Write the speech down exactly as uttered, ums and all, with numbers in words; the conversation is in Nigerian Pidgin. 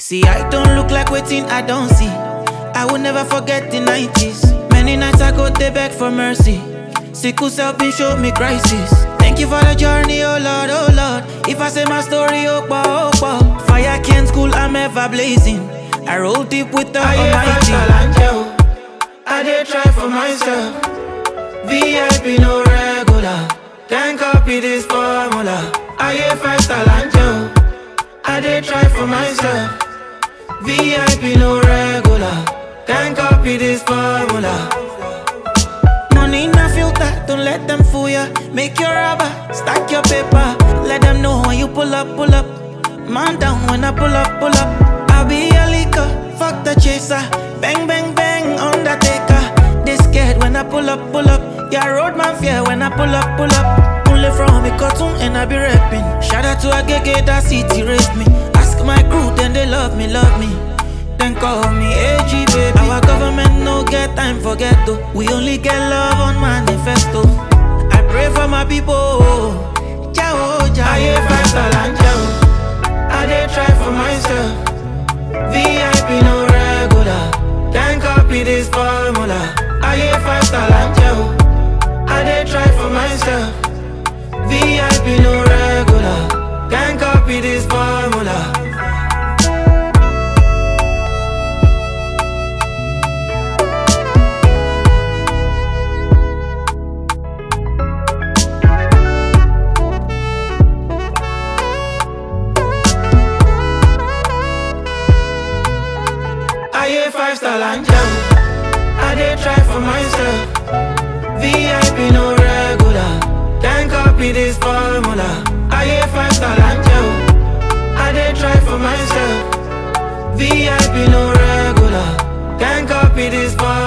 See, I don't look like waiting, I don't see. I will never forget the nineties. Many nights I go they beg for mercy. Sickle self been show me crisis. Thank you for the journey, oh Lord, oh Lord. If I say my story, oh bah, oh bah. Fire can't school, I'm ever blazing. I roll deep with the I Almighty. I did try for myself. V I P no regular. Can't copy this formula. I hear five star angel. I did try for myself. V I P no regular. Can't copy this formula. Money in a filter, don't let them fool ya. Make your rubber, stack your paper. Let them know when you pull up, pull up. Man down when I pull up, pull up. I'll be a leaker, fuck the chaser. Bang, bang, bang, Undertaker. They scared when I pull up, pull up. Yeah, road man fear when I pull up, pull up. Only from me cartoon and I be rapping. Shout out to Agege, that city raised me. Ask my crew, then they love me, love me. Then call me A G, baby. Our government no get time for ghetto. We only get love on manifesto. I pray for my people. Ciao, ciao. I hear five star and ciao. I did try for myself. V I P no regular. Can't copy this formula. I hear five star and ciao. I did try for myself. V I P no regular. Can't copy this formula. I hear five star and jam. I did try for myself. V I P no regular. Can't copy this formula. I hear five star and jam. I did try for myself. V I P no regular. Can't copy this formula.